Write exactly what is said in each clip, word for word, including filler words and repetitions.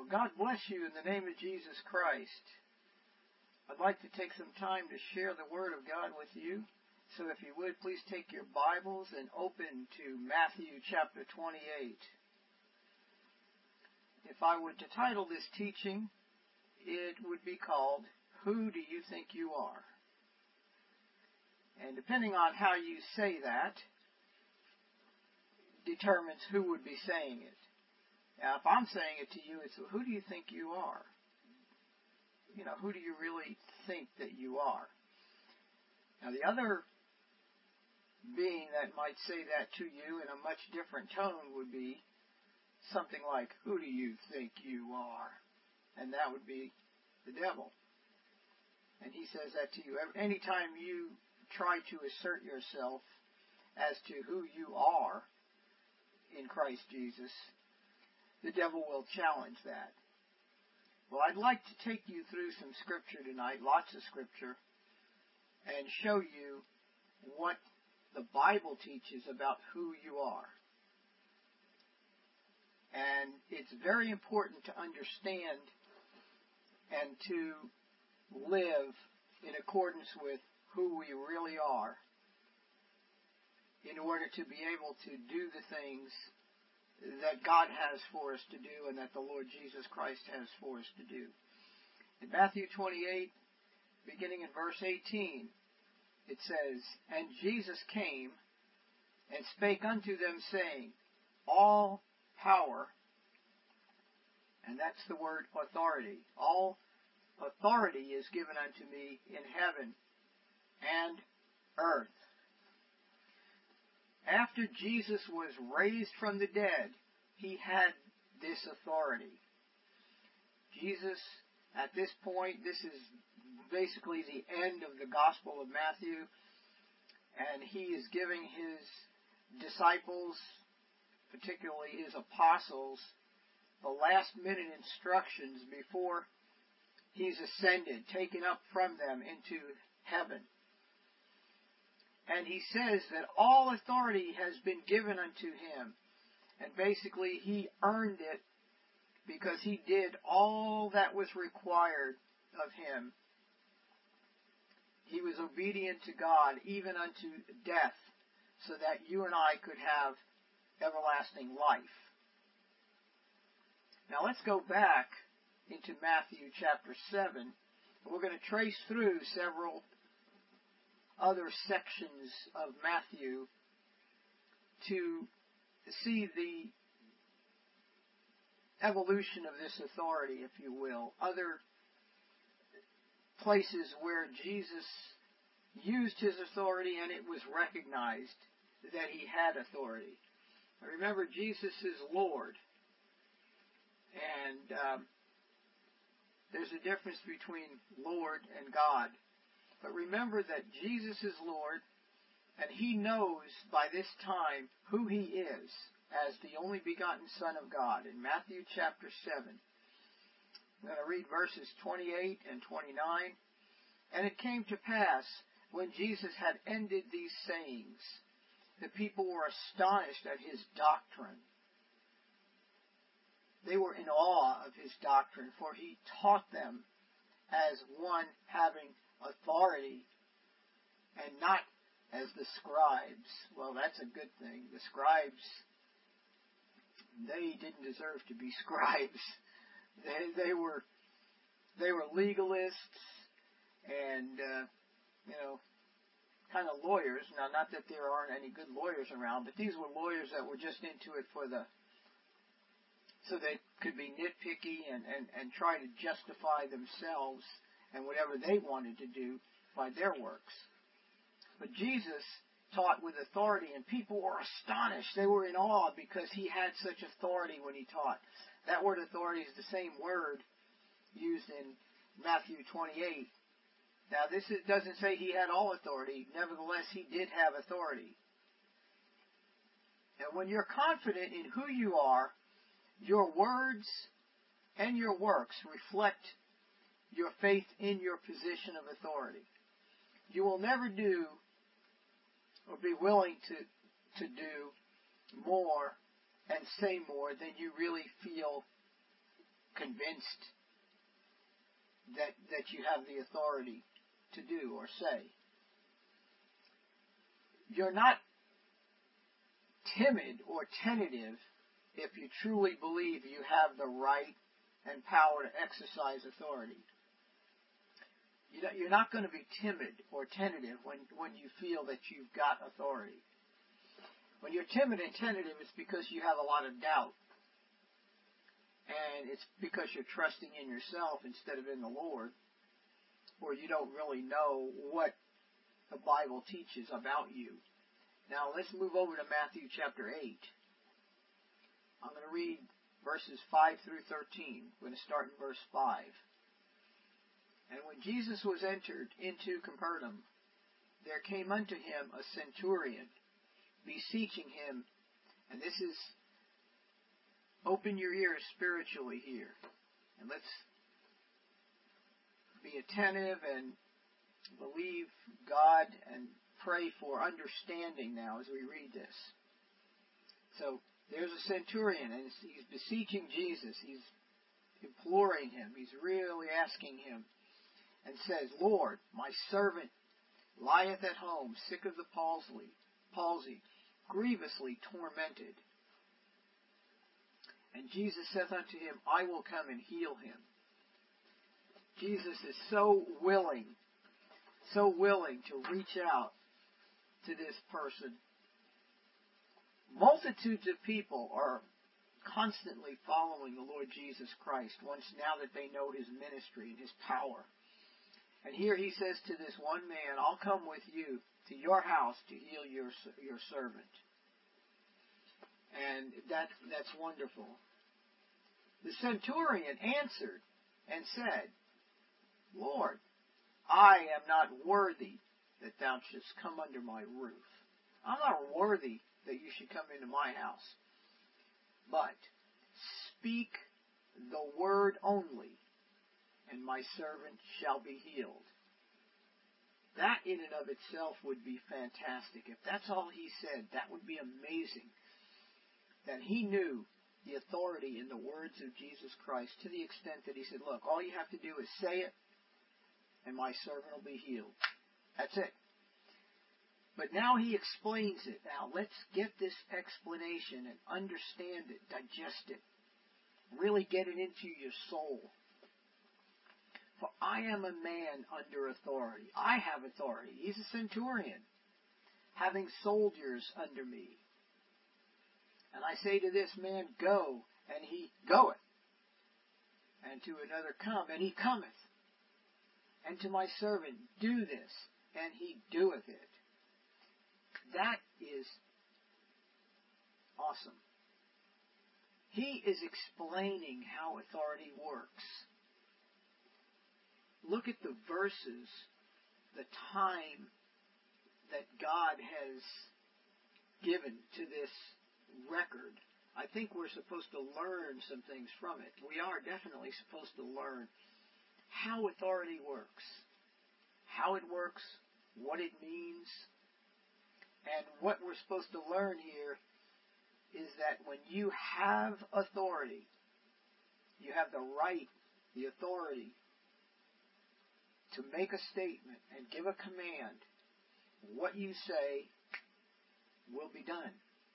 Well, God bless you in the name of Jesus Christ. I'd like to take some time to share the Word of God with you. So if you would, please take your Bibles and open to Matthew chapter twenty-eight. If I were to title this teaching, it would be called, Who Do You Think You Are? And depending on how you say that, determines who would be saying it. Now, if I'm saying it to you, it's, who do you think you are? You know, who do you really think that you are? Now, the other being that might say that to you in a much different tone would be something like, who do you think you are? And that would be the devil. And he says that to you. Anytime you try to assert yourself as to who you are in Christ Jesus, the devil will challenge that. Well, I'd like to take you through some scripture tonight, lots of scripture, and show you what the Bible teaches about who you are. And it's very important to understand and to live in accordance with who we really are in order to be able to do the things that God has for us to do and that the Lord Jesus Christ has for us to do. In Matthew twenty-eight, beginning in verse eighteen, it says, And Jesus came and spake unto them, saying, All power, and that's the word authority, all authority is given unto me in heaven and earth. After Jesus was raised from the dead, he had this authority. Jesus, at this point, this is basically the end of the Gospel of Matthew, and he is giving his disciples, particularly his apostles, the last minute instructions before he's ascended, taken up from them into heaven. And he says that all authority has been given unto him. And basically he earned it because he did all that was required of him. He was obedient to God even unto death, so that you and I could have everlasting life. Now let's go back into Matthew chapter seven. We're going to trace through several other sections of Matthew to see the evolution of this authority, if you will. Other places where Jesus used his authority and it was recognized that he had authority. Remember, Jesus is Lord. And um, there's a difference between Lord and God. But remember that Jesus is Lord, and he knows by this time who he is as the only begotten Son of God. In Matthew chapter seven, I'm going to read verses twenty-eight and twenty-nine. And it came to pass, when Jesus had ended these sayings, the people were astonished at his doctrine. They were in awe of his doctrine, for he taught them as one having authority, and not as the scribes. Well, that's a good thing. The scribes, they didn't deserve to be scribes. They they were they were legalists and uh, you know, kind of lawyers. Now, not that there aren't any good lawyers around, but these were lawyers that were just into it for the so they could be nitpicky and, and, and try to justify themselves and whatever they wanted to do by their works. But Jesus taught with authority, and people were astonished. They were in awe because he had such authority when he taught. That word authority is the same word used in Matthew twenty-eight. Now, this is, doesn't say he had all authority. Nevertheless, he did have authority. And when you're confident in who you are, your words and your works reflect your faith in your position of authority. You will never do or be willing to, to do more and say more than you really feel convinced that that you have the authority to do or say. You're not timid or tentative if you truly believe you have the right and power to exercise authority. You're not going to be timid or tentative when, when you feel that you've got authority. When you're timid and tentative, it's because you have a lot of doubt. And it's because you're trusting in yourself instead of in the Lord, or you don't really know what the Bible teaches about you. Now let's move over to Matthew chapter eight. I'm going to read verses five through thirteen. I'm going to start in verse five. And when Jesus was entered into Capernaum, there came unto him a centurion, beseeching him, and this is, open your ears spiritually here, and let's be attentive and believe God and pray for understanding now as we read this. So, there's a centurion, and he's beseeching Jesus. He's imploring him. He's really asking him. And says, Lord, my servant lieth at home, sick of the palsy, palsy, grievously tormented. And Jesus saith unto him, I will come and heal him. Jesus is so willing, so willing to reach out to this person. Multitudes of people are constantly following the Lord Jesus Christ once now that they know his ministry and his power. And here he says to this one man, I'll come with you to your house to heal your your servant. And that that's wonderful. The centurion answered and said, Lord, I am not worthy that thou shouldst come under my roof. I'm not worthy that you should come into my house. But speak the word only, and my servant shall be healed. That in and of itself would be fantastic. If that's all he said, that would be amazing. That he knew the authority in the words of Jesus Christ to the extent that he said, look, all you have to do is say it, and my servant will be healed. That's it. But now he explains it. Now let's get this explanation and understand it, digest it, really get it into your soul. For I am a man under authority. I have authority. He's a centurion, having soldiers under me. And I say to this man, go, and he goeth. And to another, come, and he cometh. And to my servant, do this, and he doeth it. That is awesome. He is explaining how authority works. Look at the verses, the time that God has given to this record. I think we're supposed to learn some things from it. We are definitely supposed to learn how authority works, how it works, what it means. And what we're supposed to learn here is that when you have authority, you have the right, the authority to make a statement and give a command. What you say will be done.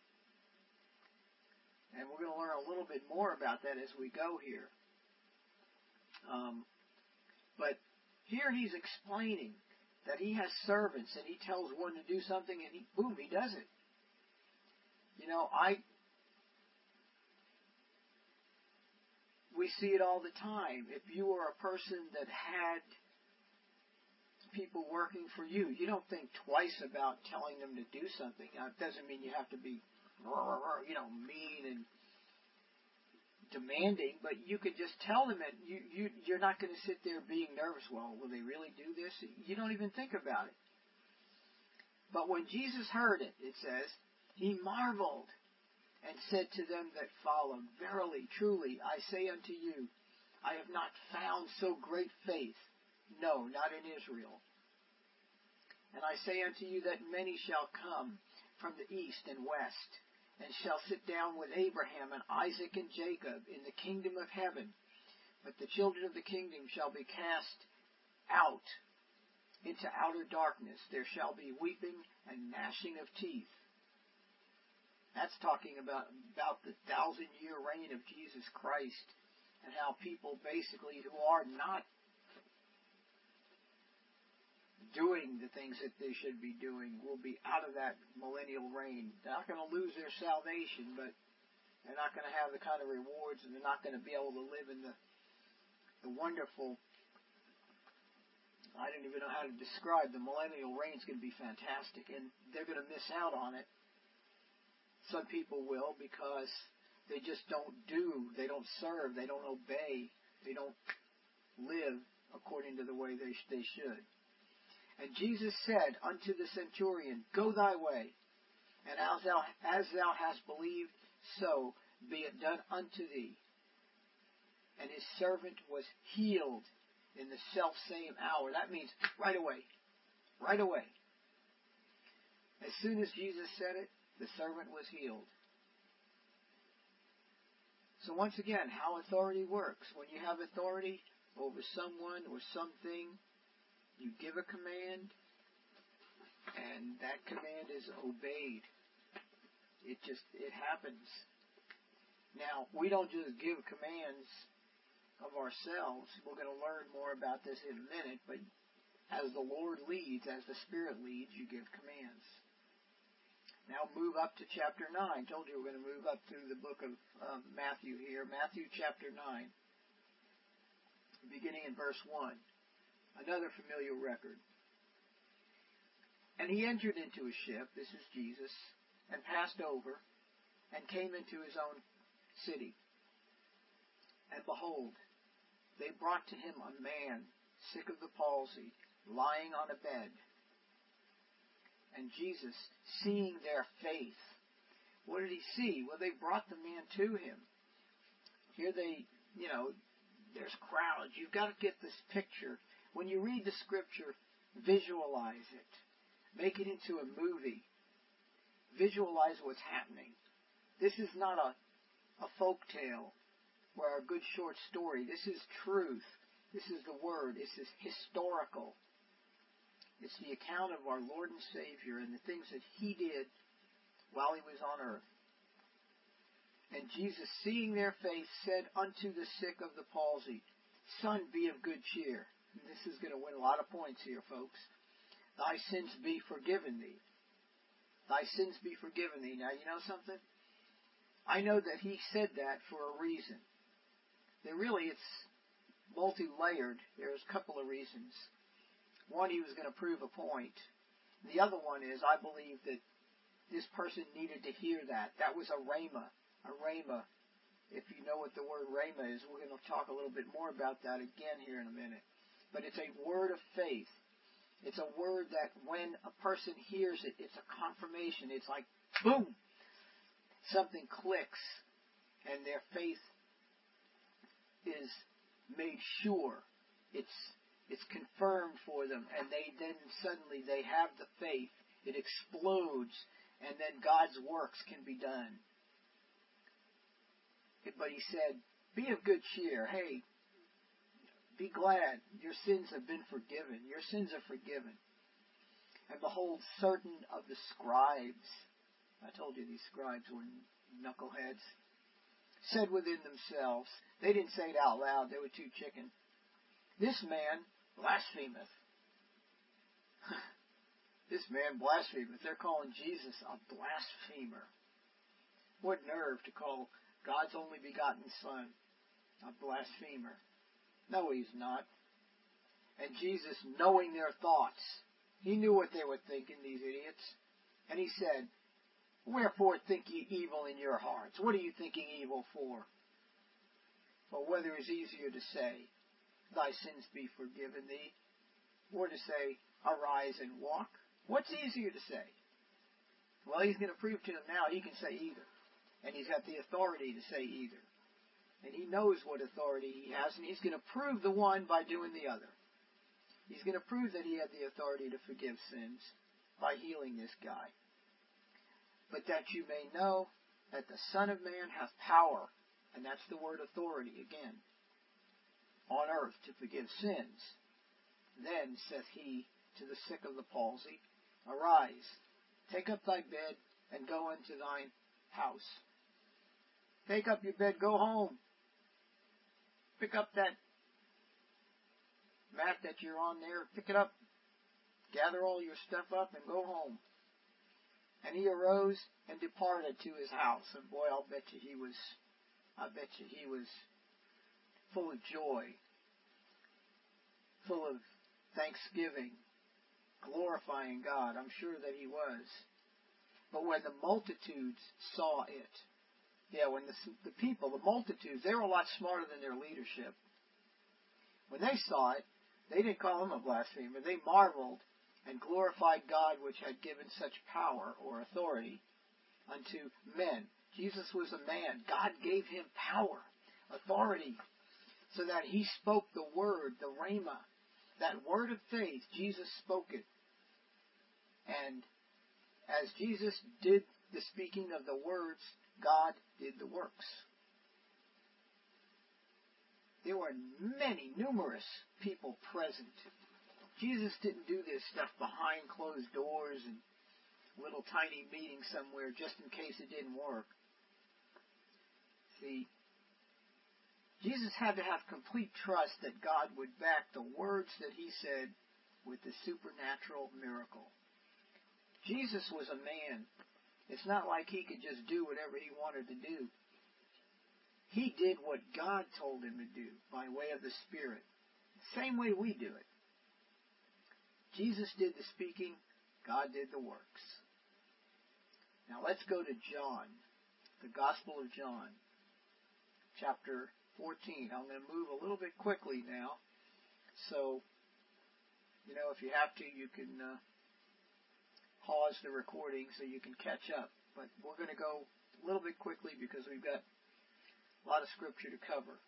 And we're going to learn a little bit more about that as we go here. Um, but here he's explaining that he has servants and he tells one to do something and he, boom, he does it. You know, I, we see it all the time. If you were a person that had people working for you, you don't think twice about telling them to do something. Now, it doesn't mean you have to be, you know, mean and demanding, but you could just tell them it. You, you, you're not going to sit there being nervous. Well, will they really do this? You don't even think about it. But when Jesus heard it, it says, he marveled and said to them that followed, verily, truly, I say unto you, I have not found so great faith, no, not in Israel. And I say unto you that many shall come from the east and west, and shall sit down with Abraham and Isaac and Jacob in the kingdom of heaven. But the children of the kingdom shall be cast out into outer darkness. There shall be weeping and gnashing of teeth. That's talking about, about the thousand-year reign of Jesus Christ, and how people basically who are not doing the things that they should be doing will be out of that millennial reign. They're not going to lose their salvation, but they're not going to have the kind of rewards, and they're not going to be able to live in the, the wonderful, I don't even know how to describe, the millennial reign is going to be fantastic, and they're going to miss out on it. Some people will, because they just don't do, they don't serve, they don't obey, they don't live according to the way they, they should. And Jesus said unto the centurion, Go thy way, and as thou, as thou hast believed, so be it done unto thee. And his servant was healed in the selfsame hour. That means right away. Right away. As soon as Jesus said it, the servant was healed. So once again, how authority works. When you have authority over someone or something, you give a command, and that command is obeyed. It just, it happens. Now, we don't just give commands of ourselves. We're going to learn more about this in a minute, but as the Lord leads, as the Spirit leads, you give commands. Now move up to chapter nine. I told you we're going to move up through the book of um, Matthew here. Matthew chapter nine, beginning in verse one. Another familiar record. And he entered into a ship, this is Jesus, and passed over, and came into his own city. And behold, they brought to him a man sick of the palsy, lying on a bed. And Jesus, seeing their faith, what did he see? Well, they brought the man to him. Here they, you know, there's crowds. You've got to get this picture. When you read the Scripture, visualize it. Make it into a movie. Visualize what's happening. This is not a, a folk tale or a good short story. This is truth. This is the Word. This is historical. It's the account of our Lord and Savior and the things that He did while He was on earth. And Jesus, seeing their faith, said unto the sick of the palsy, Son, be of good cheer. And this is going to win a lot of points here, folks. Thy sins be forgiven thee. Thy sins be forgiven thee. Now, you know something? I know that He said that for a reason. There really, it's multi-layered. There's a couple of reasons. One, He was going to prove a point. The other one is, I believe that this person needed to hear that. That was a rhema. A rhema. If you know what the word rhema is, we're going to talk a little bit more about that again here in a minute. But it's a word of faith. It's a word that when a person hears it, it's a confirmation. It's like, boom! Something clicks, and their faith is made sure. It's It's confirmed for them, and they then suddenly they have the faith. It explodes, and then God's works can be done. But He said, be of good cheer. Hey, be glad. Your sins have been forgiven. Your sins are forgiven. And behold, certain of the scribes, I told you these scribes were knuckleheads, said within themselves, they didn't say it out loud, they were too chicken, this man blasphemeth. This man blasphemeth. They're calling Jesus a blasphemer. What nerve to call God's only begotten Son a blasphemer. No, He's not. And Jesus, knowing their thoughts, He knew what they were thinking, these idiots. And He said, Wherefore think ye evil in your hearts? What are you thinking evil for? For whether it is easier to say, Thy sins be forgiven thee, or to say, Arise and walk. What's easier to say? Well, He's going to prove to them now He can say either. And He's got the authority to say either. And He knows what authority He has, and He's going to prove the one by doing the other. He's going to prove that He had the authority to forgive sins by healing this guy. But that you may know that the Son of Man hath power, and that's the word authority again, on earth to forgive sins. Then saith he to the sick of the palsy, Arise, take up thy bed, and go into thine house. Take up your bed, go home. Pick up that mat that you're on there, pick it up, gather all your stuff up, and go home. And he arose and departed to his house. And boy, I'll bet you he was, I bet you he was full of joy, full of thanksgiving, glorifying God. I'm sure that he was. But when the multitudes saw it, yeah, when the, the people, the multitudes, they were a lot smarter than their leadership. When they saw it, they didn't call him a blasphemer. They marveled and glorified God, which had given such power or authority unto men. Jesus was a man. God gave him power, authority, so that he spoke the word, the rhema, that word of faith. Jesus spoke it. And as Jesus did the speaking of the words, God did the works. There were many, numerous people present. Jesus didn't do this stuff behind closed doors and little tiny meetings somewhere just in case it didn't work. See, Jesus had to have complete trust that God would back the words that he said with the supernatural miracle. Jesus was a man. It's not like he could just do whatever he wanted to do. He did what God told him to do by way of the Spirit. Same way we do it. Jesus did the speaking, God did the works. Now let's go to John, the Gospel of John, chapter fourteen. I'm going to move a little bit quickly now. So, you know, if you have to, you can uh, pause the recording so you can catch up. But we're going to go a little bit quickly because we've got a lot of scripture to cover.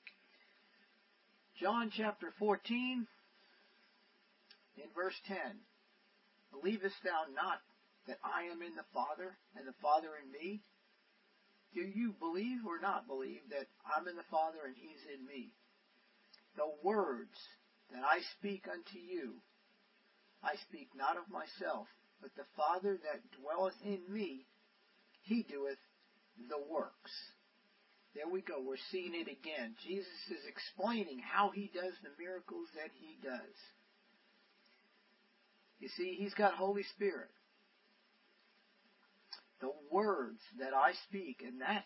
John chapter fourteen, in verse ten. Believest thou not that I am in the Father, and the Father in me? Do you believe or not believe that I'm in the Father and he's in me? The words that I speak unto you, I speak not of myself, but the Father that dwelleth in me, he doeth the works. There we go. We're seeing it again. Jesus is explaining how he does the miracles that he does. You see, he's got Holy Spirit. The words that I speak, and that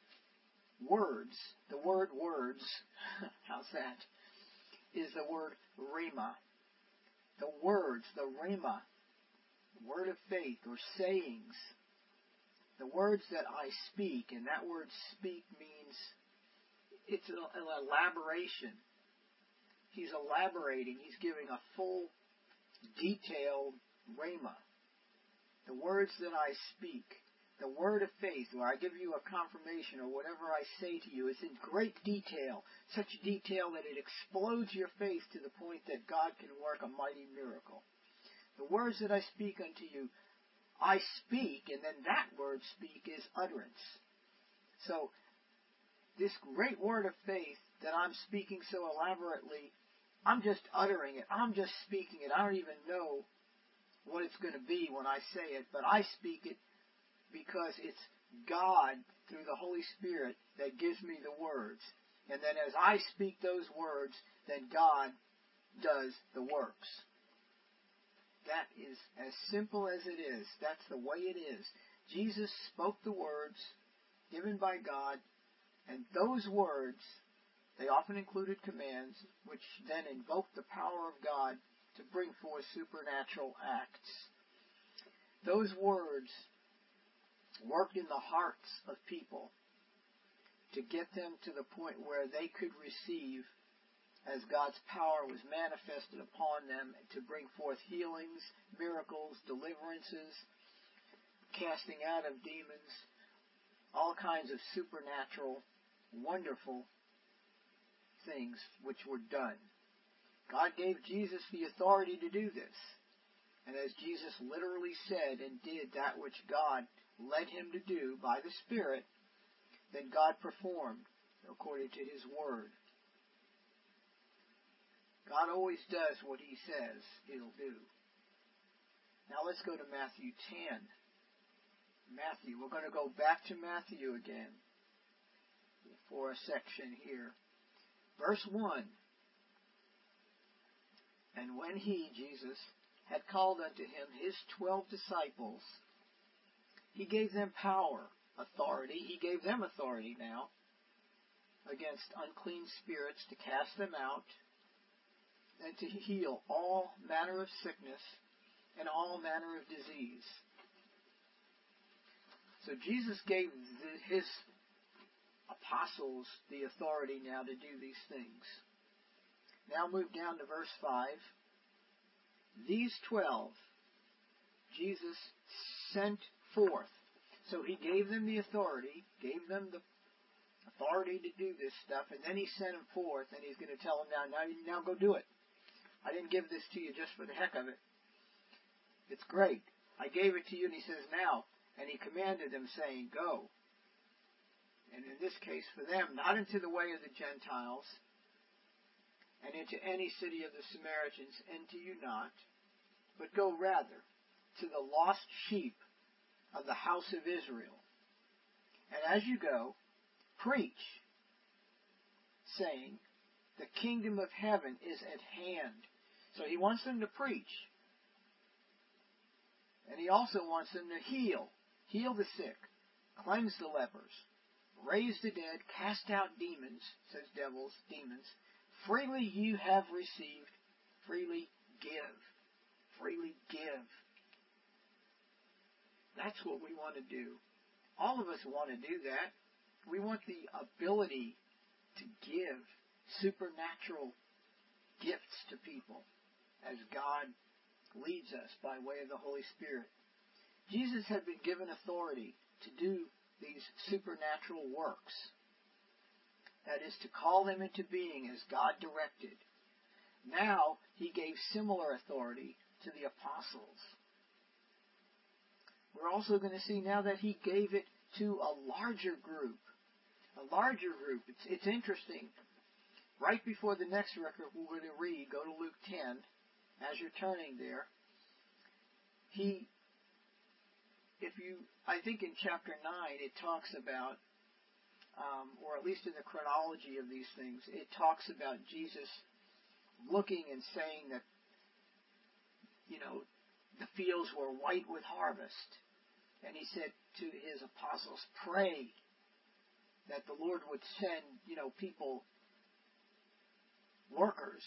words, the word words, how's that, is the word rhema. The words, the rhema, word of faith or sayings, the words that I speak, and that word speak means it's an elaboration. He's elaborating. He's giving a full, detailed rhema. The words that I speak, the word of faith, where I give you a confirmation or whatever I say to you, is in great detail, such detail that it explodes your faith to the point that God can work a mighty miracle. The words that I speak unto you, I speak, and then that word speak is utterance. So, this great word of faith that I'm speaking so elaborately, I'm just uttering it. I'm just speaking it. I don't even know what it's going to be when I say it, but I speak it because it's God, through the Holy Spirit, that gives me the words. And then as I speak those words, then God does the works. That is as simple as it is. That's the way it is. Jesus spoke the words given by God, and those words, they often included commands, which then invoked the power of God to bring forth supernatural acts. Those words worked in the hearts of people to get them to the point where they could receive, as God's power was manifested upon them, to bring forth healings, miracles, deliverances, casting out of demons, all kinds of supernatural, wonderful things which were done. God gave Jesus the authority to do this. And as Jesus literally said and did that which God led him to do by the Spirit, then God performed according to his word. God always does what He says He'll do. Now let's go to Matthew ten. Matthew. We're going to go back to Matthew again for a section here. Verse one. And when He, Jesus, had called unto Him His twelve disciples, He gave them power, authority. He gave them authority now against unclean spirits to cast them out and to heal all manner of sickness and all manner of disease. So Jesus gave the, His apostles the authority now to do these things. Now move down to verse five. These twelve Jesus sent forth. So He gave them the authority, gave them the authority to do this stuff, and then He sent them forth, and He's going to tell them now, now, now go do it. I didn't give this to you just for the heck of it. It's great. I gave it to you, and He says now, and He commanded them, saying, go. And in this case, for them, not into the way of the Gentiles, and into any city of the Samaritans, enter you not, but go rather to the lost sheep of the house of Israel. And as you go, preach, saying, the kingdom of heaven is at hand. So He wants them to preach. And He also wants them to heal. Heal the sick, cleanse the lepers, raise the dead, cast out demons, says devils, demons. Freely you have received, freely give. Freely give. That's what we want to do. All of us want to do that. We want the ability to give supernatural gifts to people as God leads us by way of the Holy Spirit. Jesus had been given authority to do these supernatural works. That is, to call them into being as God directed. Now, He gave similar authority to the apostles. We're also going to see now that He gave it to a larger group. A larger group. It's, it's interesting. Right before the next record we're going to read, go to Luke ten, as you're turning there. He, if you, I think in chapter nine it talks about, um, or at least in the chronology of these things, it talks about Jesus looking and saying that, you know, the fields were white with harvest. And He said to His apostles, pray that the Lord would send, you know, people, workers,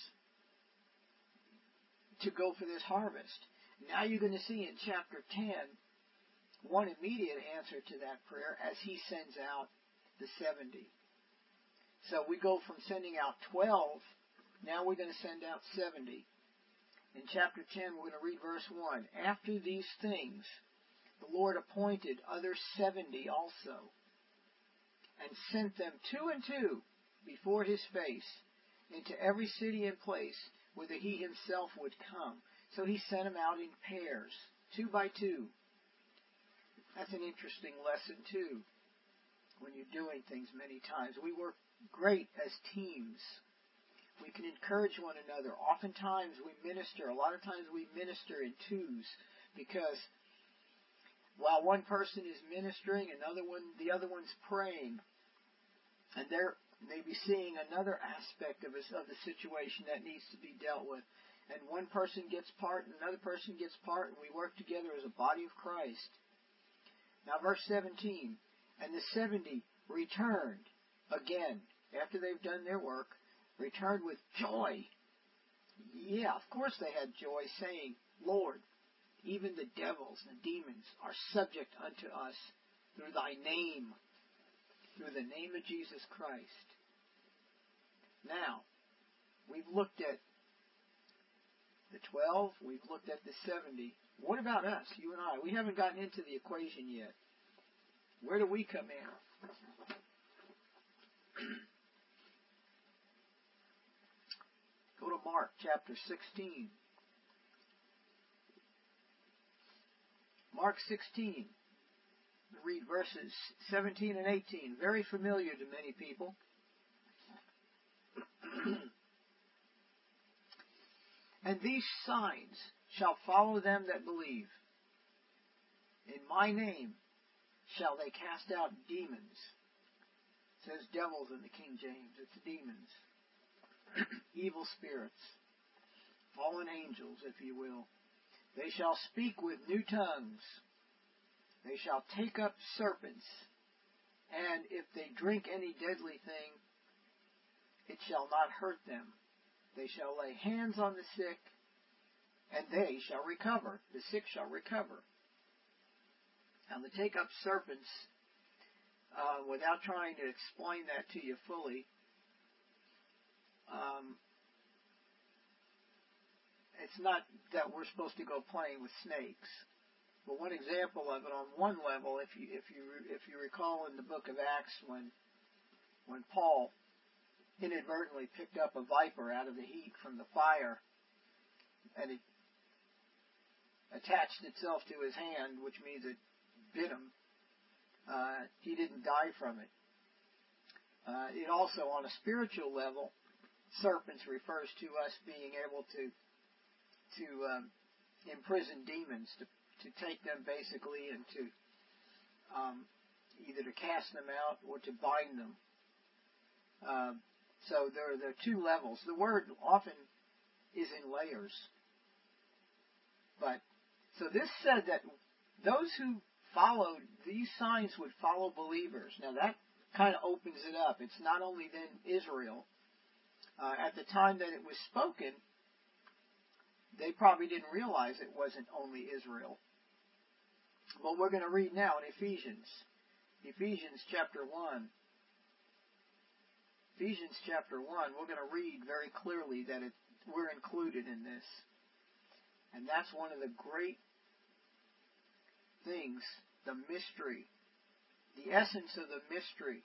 to go for this harvest. Now you're going to see in chapter ten one immediate answer to that prayer as He sends out the seventy. So we go from sending out twelve, now we're going to send out seventy. In chapter ten, we're going to read verse one. After these things, the Lord appointed other seventy also, and sent them two and two before His face into every city and place whither He Himself would come. So He sent them out in pairs, two by two. That's an interesting lesson too, when you're doing things many times. We work great as teams. We can encourage one another. Oftentimes we minister. A lot of times we minister in twos, because while one person is ministering, another one, the other one's praying, and they're maybe seeing another aspect of, a, of the situation that needs to be dealt with. And one person gets part, and another person gets part, and we work together as a body of Christ. Now verse seventeen, and the seventy returned again, after they've done their work, returned with joy. Yeah, of course they had joy, saying, Lord, even the devils and the demons are subject unto us through Thy name, through the name of Jesus Christ. Now, we've looked at the twelve, we've looked at the seventy. What about us, you and I? We haven't gotten into the equation yet. Where do we come in? Go to Mark chapter sixteen. Mark sixteen. Read verses seventeen and eighteen. Very familiar to many people. And these signs shall follow them that believe. In my name shall they cast out demons. It says devils in the King James. It's demons. Evil spirits. Fallen angels, if you will. They shall speak with new tongues. They shall take up serpents. And if they drink any deadly thing, it shall not hurt them. They shall lay hands on the sick, and they shall recover. The sick shall recover. Now, to take up serpents, uh, without trying to explain that to you fully, um, it's not that we're supposed to go playing with snakes. But one example of it, on one level, if you if you if you recall in the book of Acts, when when Paul inadvertently picked up a viper out of the heat from the fire, and it attached itself to his hand, which means it bit him. Uh, he didn't die from it. Uh, it also, on a spiritual level, serpents refers to us being able to to um, imprison demons, to to take them basically and to um, either to cast them out or to bind them. Uh, so there are, there are two levels. The word often is in layers. But so this said that those who followed these signs would follow believers. Now that kind of opens it up. It's not only then Israel. Uh, at the time that it was spoken, they probably didn't realize it wasn't only Israel. But we're going to read now in Ephesians. Ephesians chapter one. Ephesians chapter one, we're going to read very clearly that it, we're included in this. And that's one of the great things, the mystery, the essence of the mystery,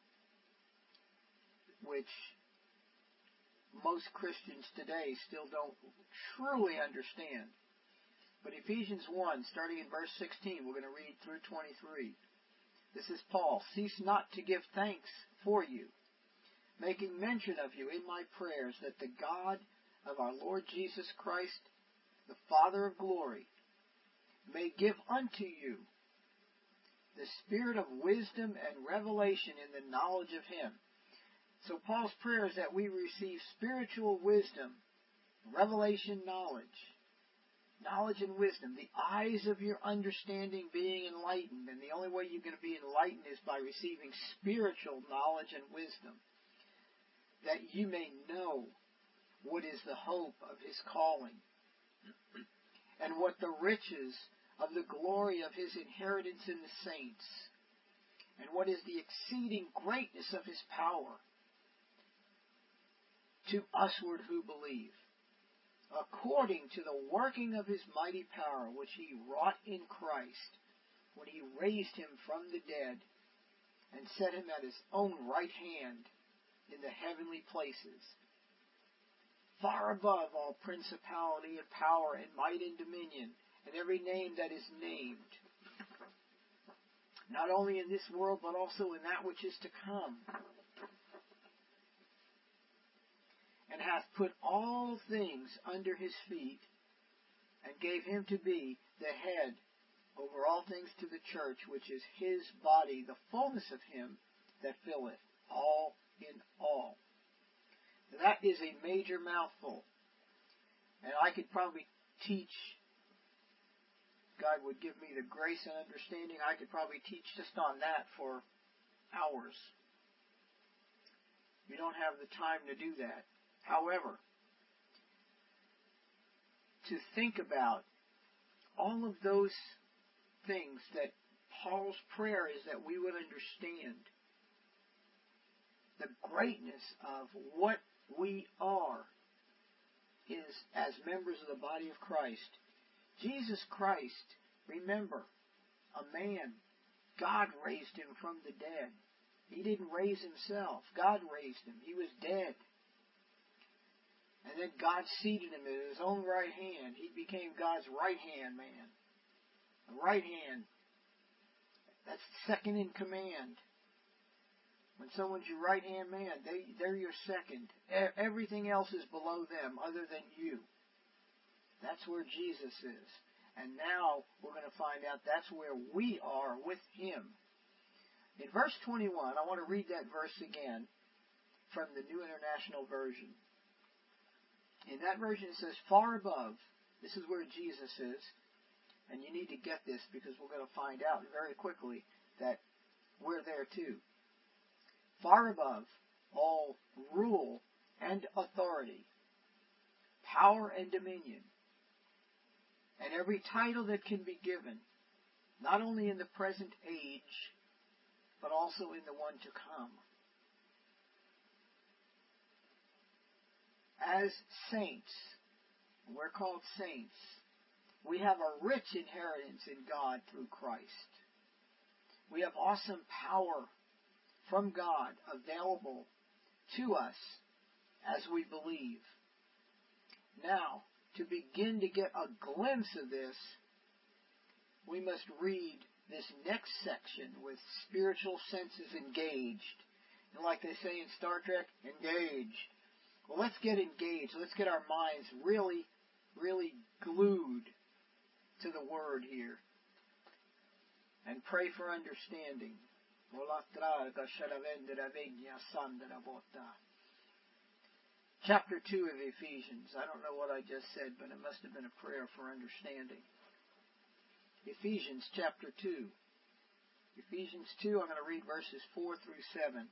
which most Christians today still don't truly understand. But Ephesians one, starting in verse sixteen, we're going to read through twenty-three. This is Paul. Cease not to give thanks for you, making mention of you in my prayers, that the God of our Lord Jesus Christ, the Father of glory, may give unto you the spirit of wisdom and revelation in the knowledge of Him. So Paul's prayer is that we receive spiritual wisdom, revelation knowledge, knowledge and wisdom, the eyes of your understanding being enlightened. And the only way you're going to be enlightened is by receiving spiritual knowledge and wisdom, that you may know what is the hope of His calling, and what the riches of the glory of His inheritance in the saints, and what is the exceeding greatness of His power to usward who believe, according to the working of His mighty power, which He wrought in Christ, when He raised Him from the dead, and set Him at His own right hand in the heavenly places, far above all principality and power and might and dominion, and every name that is named, not only in this world, but also in that which is to come, and hath put all things under His feet, and gave Him to be the head over all things to the church, which is His body, the fullness of Him that filleth all in all. That is a major mouthful. And I could probably teach, God would give me the grace and understanding, I could probably teach just on that for hours. You don't have the time to do that. However, to think about all of those things that Paul's prayer is that we would understand the greatness of what we are is as members of the body of Christ. Jesus Christ, remember, a man, God raised Him from the dead. He didn't raise Himself. God raised Him. He was dead. And then God seated Him at His own right hand. He became God's right-hand man. The right hand, that's second in command. When someone's your right-hand man, they, they're your second. Everything else is below them other than you. That's where Jesus is. And now we're going to find out that's where we are with Him. In verse twenty-one, I want to read that verse again from the New International Version. In that version it says, far above, this is where Jesus is, and you need to get this because we're going to find out very quickly that we're there too. Far above all rule and authority, power and dominion, and every title that can be given, not only in the present age, but also in the one to come. As saints, we're called saints, we have a rich inheritance in God through Christ. We have awesome power from God available to us as we believe. Now, to begin to get a glimpse of this, we must read this next section with spiritual senses engaged. And like they say in Star Trek, engaged. Well, let's get engaged. Let's get our minds really, really glued to the Word here. And pray for understanding. Chapter two of Ephesians. I don't know what I just said, but it must have been a prayer for understanding. Ephesians chapter two. Ephesians two, I'm going to read verses four through seven.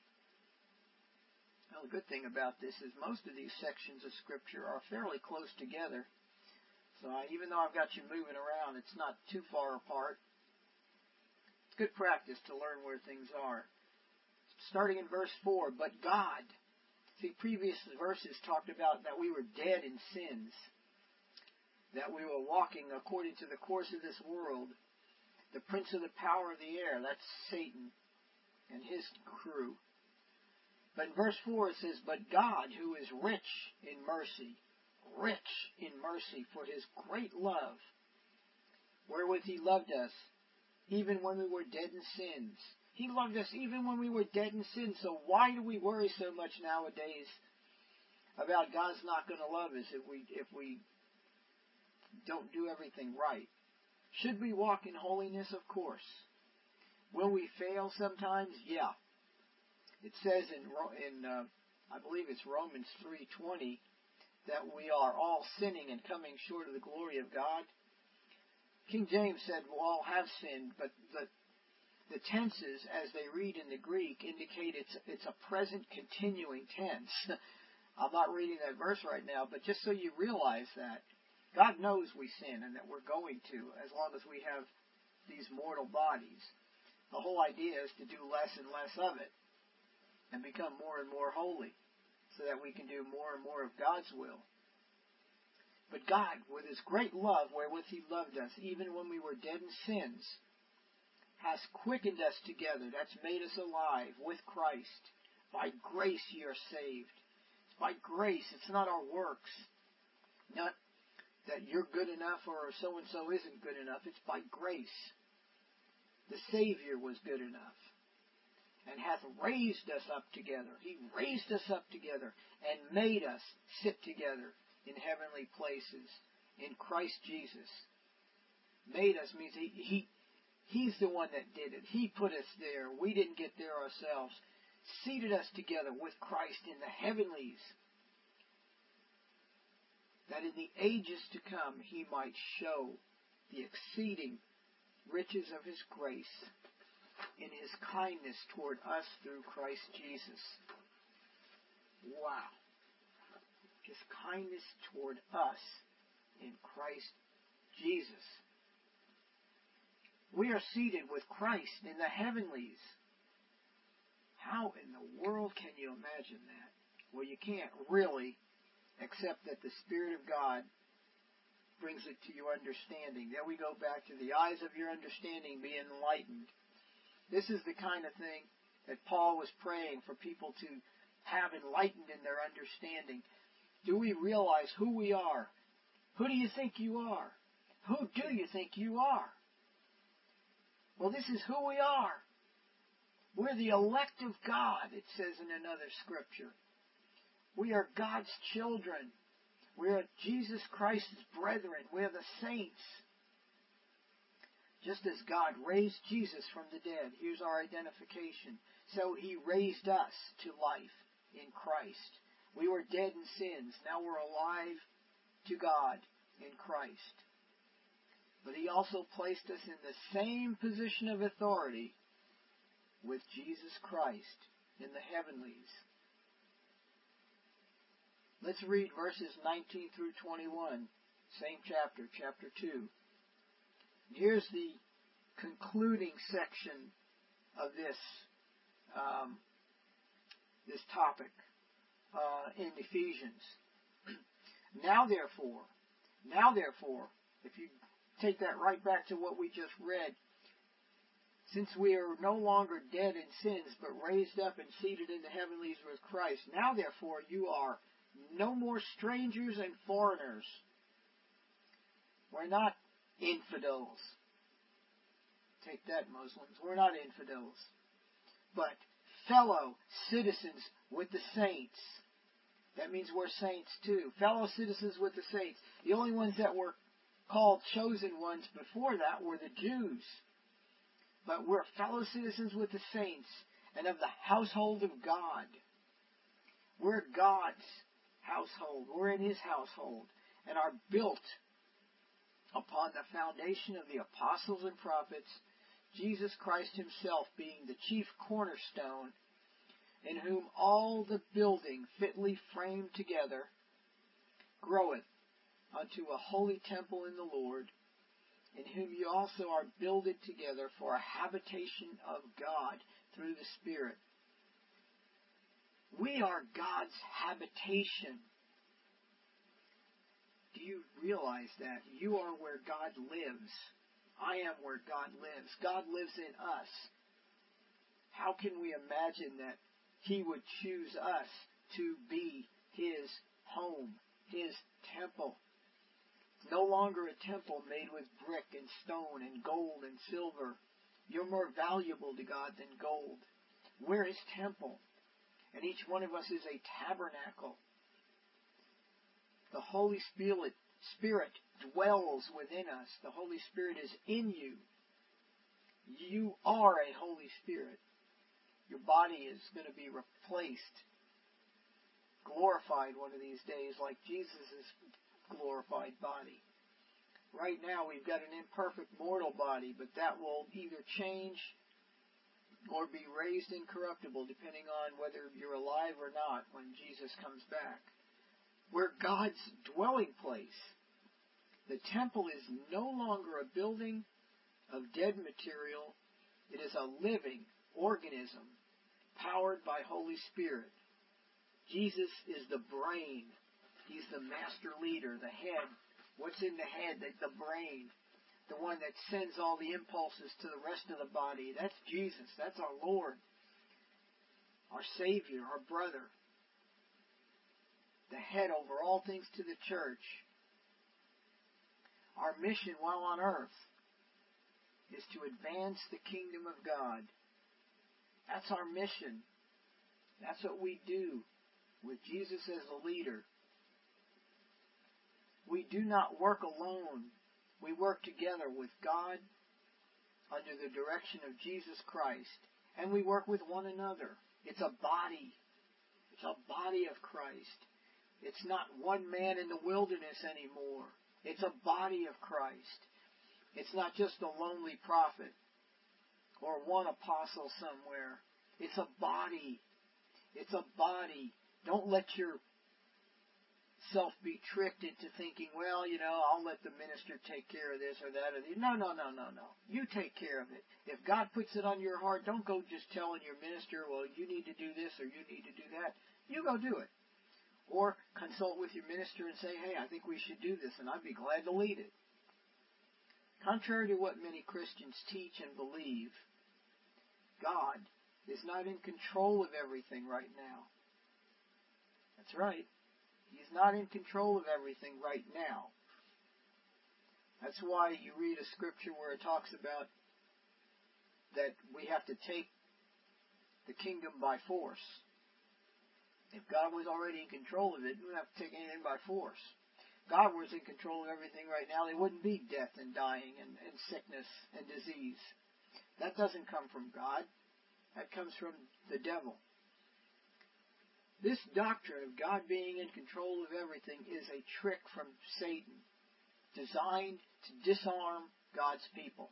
Well, the good thing about this is most of these sections of Scripture are fairly close together. So I, even though I've got you moving around, it's not too far apart. It's good practice to learn where things are. Starting in verse four, but God. See, previous verses talked about that we were dead in sins, that we were walking according to the course of this world, the prince of the power of the air, that's Satan and his crew. But in verse four it says, but God, who is rich in mercy, rich in mercy for His great love, wherewith He loved us, even when we were dead in sins. He loved us even when we were dead in sin. So why do we worry so much nowadays about God's not going to love us if we if we don't do everything right? Should we walk in holiness? Of course. Will we fail sometimes? Yeah. It says in in uh, I believe it's Romans three twenty that we are all sinning and coming short of the glory of God. King James said we all have sinned, but the The tenses, as they read in the Greek, indicate it's it's a present continuing tense. I'm not reading that verse right now, but just so you realize that God knows we sin and that we're going to, as long as we have these mortal bodies. The whole idea is to do less and less of it and become more and more holy so that we can do more and more of God's will. But God, with His great love wherewith He loved us, even when we were dead in sins, has quickened us together. That's made us alive with Christ. By grace ye are saved. It's by grace. It's not our works. Not that you're good enough or so-and-so isn't good enough. It's by grace. The Savior was good enough and hath raised us up together. He raised us up together and made us sit together in heavenly places in Christ Jesus. Made us means he, he He's the one that did it. He put us there. We didn't get there ourselves. Seated us together with Christ in the heavenlies, that in the ages to come He might show the exceeding riches of His grace in His kindness toward us through Christ Jesus. Wow. His kindness toward us in Christ Jesus. We are seated with Christ in the heavenlies. How in the world can you imagine that? Well, you can't really, except that the Spirit of God brings it to your understanding. There we go back to the eyes of your understanding be enlightened. This is the kind of thing that Paul was praying for people to have enlightened in their understanding. Do we realize who we are? Who do you think you are? Who do you think you are? Well, this is who we are. We're the elect of God, it says in another scripture. We are God's children. We're Jesus Christ's brethren. We're the saints. Just as God raised Jesus from the dead, here's our identification. So He raised us to life in Christ. We were dead in sins. Now we're alive to God in Christ. But He also placed us in the same position of authority with Jesus Christ in the heavenlies. Let's read verses nineteen through twenty-one, same chapter, chapter two. Here's the concluding section of this um, this topic uh, in Ephesians. Now therefore, now therefore, if you take that right back to what we just read, since we are no longer dead in sins, but raised up and seated in the heavenlies with Christ, now therefore you are no more strangers and foreigners. We're not infidels. Take that, Muslims. We're not infidels. But fellow citizens with the saints. That means we're saints too. Fellow citizens with the saints. The only ones that were called chosen ones before that were the Jews. But we're fellow citizens with the saints and of the household of God. We're God's household. We're in His household and are built upon the foundation of the apostles and prophets, Jesus Christ Himself being the chief cornerstone, in whom all the building fitly framed together groweth unto a holy temple in the Lord, in whom you also are builded together for a habitation of God through the Spirit. We are God's habitation. Do you realize that? You are where God lives. I am where God lives. God lives in us. How can we imagine that He would choose us to be His home, His temple? It's no longer a temple made with brick and stone and gold and silver. You're more valuable to God than gold. We're His temple. And each one of us is a tabernacle. The Holy Spirit, Spirit dwells within us. The Holy Spirit is in you. You are a Holy Spirit. Your body is going to be replaced, glorified one of these days like Jesus' glorified body. Right now we've got an imperfect mortal body, but that will either change or be raised incorruptible depending on whether you're alive or not when Jesus comes back. We're God's dwelling place. The temple is no longer a building of dead material. It is a living organism powered by Holy Spirit. Jesus is the brain. He's the master leader, the head. What's in the head? The, the brain. The one that sends all the impulses to the rest of the body. That's Jesus. That's our Lord. Our Savior, our brother. The head over all things to the church. Our mission while on earth is to advance the kingdom of God. That's our mission. That's what we do with Jesus as the leader. We do not work alone. We work together with God under the direction of Jesus Christ. And we work with one another. It's a body. It's a body of Christ. It's not one man in the wilderness anymore. It's a body of Christ. It's not just a lonely prophet or one apostle somewhere. It's a body. It's a body. Don't let yourself be tricked into thinking, well, you know, I'll let the minister take care of this or that. Or the... No, no, no, no, no. You take care of it. If God puts it on your heart, don't go just telling your minister, well, you need to do this or you need to do that. You go do it. Or consult with your minister and say, hey, I think we should do this, and I'd be glad to lead it. Contrary to what many Christians teach and believe, God is not in control of everything right now. That's right. He's not in control of everything right now. That's why you read a scripture where it talks about that we have to take the kingdom by force. If God was already in control of it, we wouldn't have to take anything by force. God was in control of everything right now, there wouldn't be death and dying and, and sickness and disease. That doesn't come from God. That comes from the devil. This doctrine of God being in control of everything is a trick from Satan, designed to disarm God's people.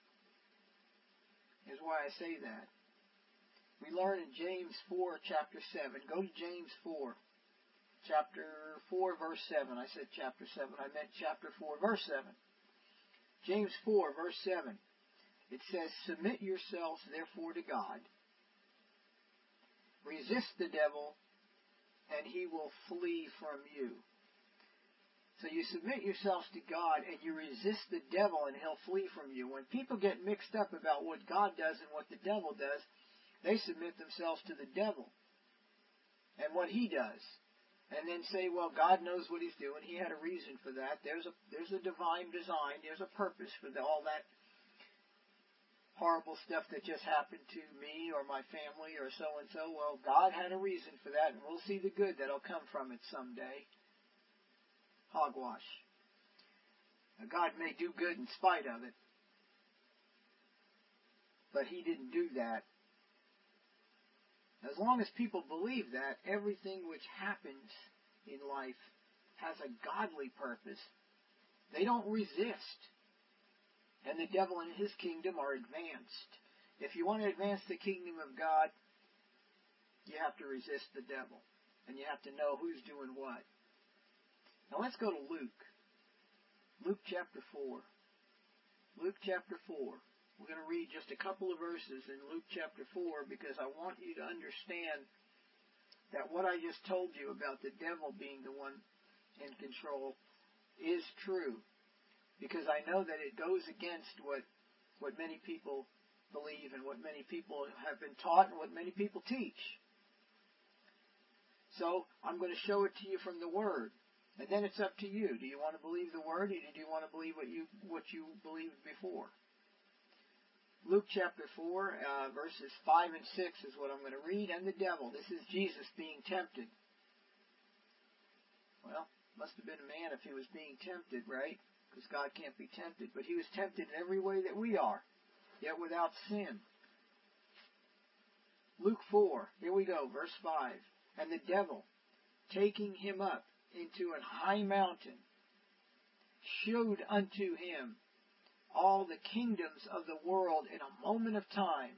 Is why I say that. We learn in James four, chapter seven. Go to James four, chapter four, verse seven. I said chapter seven. I meant chapter four, verse seven. James four, verse seven. It says, "Submit yourselves, therefore, to God. Resist the devil, and he will flee from you." So you submit yourselves to God, and you resist the devil, and he'll flee from you. When people get mixed up about what God does and what the devil does, they submit themselves to the devil and what he does. And then say, well, God knows what he's doing. He had a reason for that. There's a there's a divine design. There's a purpose for the, all that horrible stuff that just happened to me or my family or so-and-so. Well, God had a reason for that, and we'll see the good that'll come from it someday. Hogwash. Now, God may do good in spite of it, but he didn't do that. As long as people believe that, everything which happens in life has a godly purpose. They don't resist. And the devil and his kingdom are advanced. If you want to advance the kingdom of God, you have to resist the devil. And you have to know who's doing what. Now let's go to Luke. Luke chapter four. Luke chapter four. We're going to read just a couple of verses in Luke chapter four because I want you to understand that what I just told you about the devil being the one in control is true. Because I know that it goes against what, what many people believe and what many people have been taught and what many people teach. So I'm going to show it to you from the Word. And then it's up to you. Do you want to believe the Word, or do you want to believe what you what you believed before? Luke chapter four, uh, verses five and six is what I'm going to read. And the devil. This is Jesus being tempted. Well, must have been a man if he was being tempted, right? Because God can't be tempted. But he was tempted in every way that we are, yet without sin. Luke four, here we go, verse five. "And the devil, taking him up into a high mountain, showed unto him all the kingdoms of the world in a moment of time."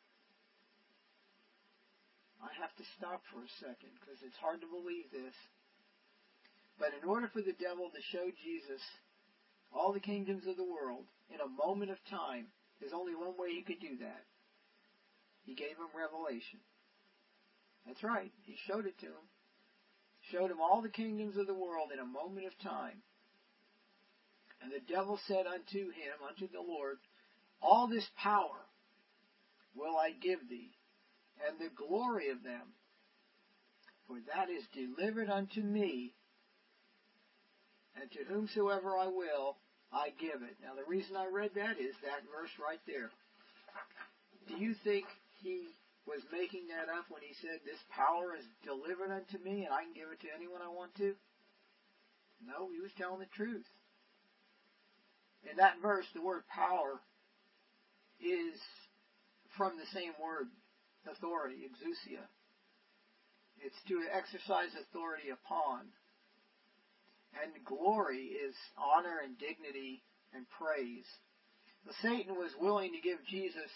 I have to stop for a second because it's hard to believe this. But in order for the devil to show Jesus all the kingdoms of the world in a moment of time, there's only one way he could do that. He gave him revelation. That's right. He showed it to him. Showed him all the kingdoms of the world in a moment of time. "And the devil said unto him," unto the Lord, "All this power will I give thee, and the glory of them, for that is delivered unto me, and to whomsoever I will, I give it." Now the reason I read that is that verse right there. Do you think he was making that up when he said, "This power is delivered unto me, and I can give it to anyone I want to"? No, he was telling the truth. In that verse, the word power is from the same word, authority, exousia. It's to exercise authority upon. And glory is honor and dignity and praise. But Satan was willing to give Jesus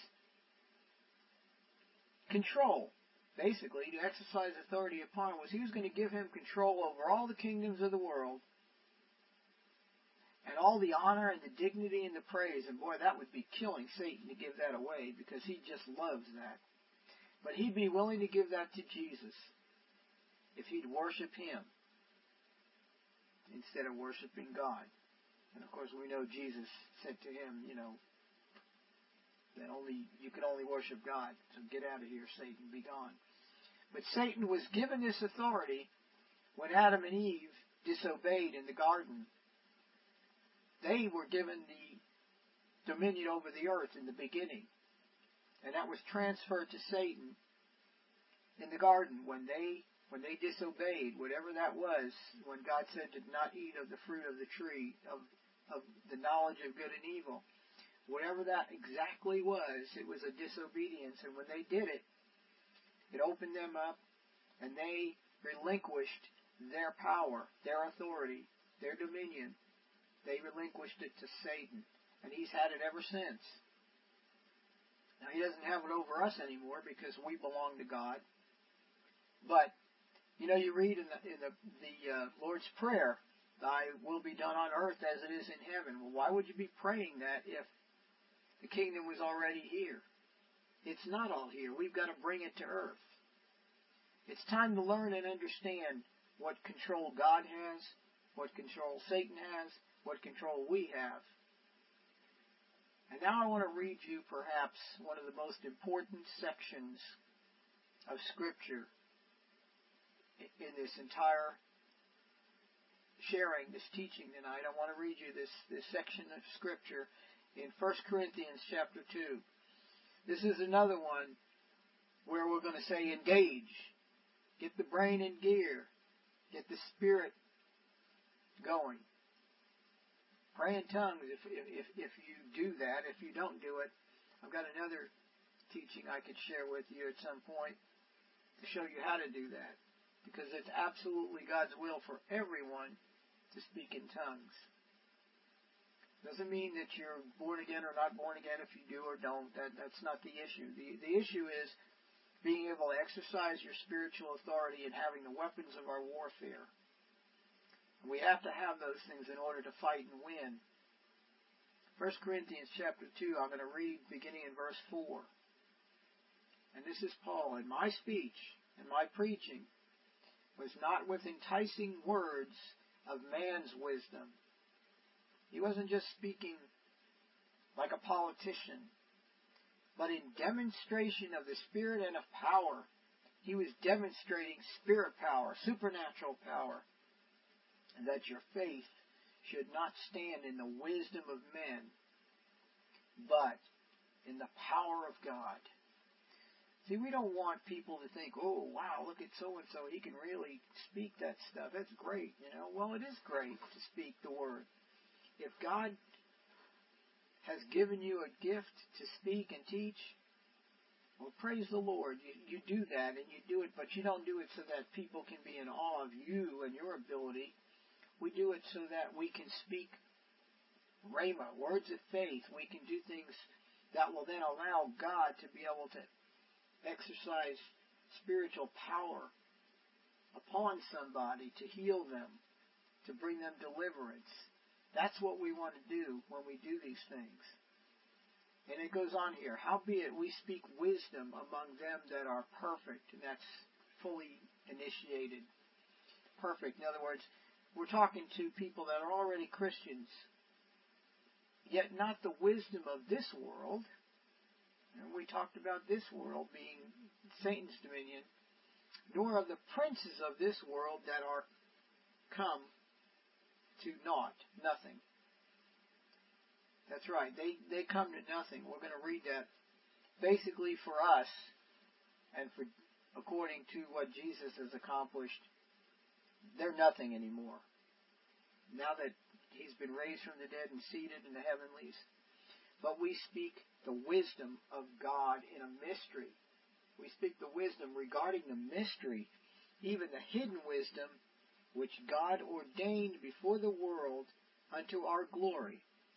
control, basically, to exercise authority upon. Was he was going to give him control over all the kingdoms of the world, and all the honor and the dignity and the praise. And boy, that would be killing Satan to give that away, because he just loves that. But he'd be willing to give that to Jesus if he'd worship him instead of worshiping God. And of course we know Jesus said to him, you know, that only you can only worship God. So get out of here, Satan, be gone. But Satan was given this authority when Adam and Eve disobeyed in the garden. They were given the dominion over the earth in the beginning. And that was transferred to Satan in the garden when they when they disobeyed, whatever that was, when God said to not eat of the fruit of the tree, of, of the knowledge of good and evil, whatever that exactly was, it was a disobedience. And when they did it, it opened them up, and they relinquished their power, their authority, their dominion. They relinquished it to Satan, and he's had it ever since. Now, he doesn't have it over us anymore because we belong to God. But you know, you read in the in the, the uh, Lord's Prayer, "Thy will be done on earth as it is in heaven." Well, why would you be praying that if the kingdom was already here? It's not all here. We've got to bring it to earth. It's time to learn and understand what control God has, what control Satan has, what control we have. And now I want to read you perhaps one of the most important sections of Scripture in this entire sharing, this teaching tonight. I want to read you this, this section of Scripture in First Corinthians chapter two. This is another one where we're going to say engage. Get the brain in gear. Get the spirit going. Pray in tongues if, if, if you do that. If you don't do it, I've got another teaching I could share with you at some point to show you how to do that. Because it's absolutely God's will for everyone to speak in tongues. Doesn't mean that you're born again or not born again if you do or don't. That, that's not the issue. The, the issue is being able to exercise your spiritual authority and having the weapons of our warfare. We have to have those things in order to fight and win. First Corinthians chapter two, I'm going to read beginning in verse four. And this is Paul. "And my speech and my preaching was not with enticing words of man's wisdom." He wasn't just speaking like a politician, but in demonstration of the Spirit and of power. He was demonstrating spirit power, supernatural power, and that your faith should not stand in the wisdom of men, but in the power of God. See, we don't want people to think, "Oh, wow, look at so-and-so. He can really speak that stuff. That's great." You know, well, it is great to speak the Word. If God has given you a gift to speak and teach, well, praise the Lord. You, you do that, and you do it, but you don't do it so that people can be in awe of you and your ability. We do it so that we can speak rhema, words of faith. We can do things that will then allow God to be able to exercise spiritual power upon somebody to heal them, to bring them deliverance. That's what we want to do when we do these things. And it goes on here. "Howbeit we speak wisdom among them that are perfect," and that's fully initiated. Perfect. In other words, we're talking to people that are already Christians, yet not the wisdom of this world. And we talked about this world being Satan's dominion, nor of the princes of this world that are come to naught, nothing. That's right, they, they come to nothing. We're going to read that. Basically for us, and for according to what Jesus has accomplished, they're nothing anymore. Now that He's been raised from the dead and seated in the heavenlies. But we speak the wisdom of God in a mystery. We speak the wisdom regarding the mystery, even the hidden wisdom, which God ordained before the world unto our glory.